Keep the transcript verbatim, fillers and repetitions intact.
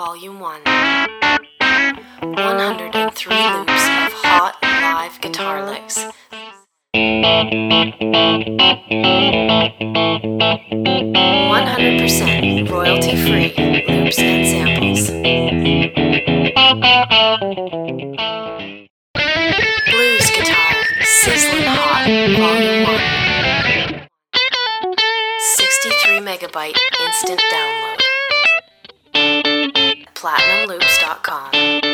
Volume one. one hundred three loops of hot, live guitar licks. one hundred percent royalty-free loops and samples. Blues Guitar, Sizzling Hot, Volume one. sixty-three megabyte instant download. platinum loops dot com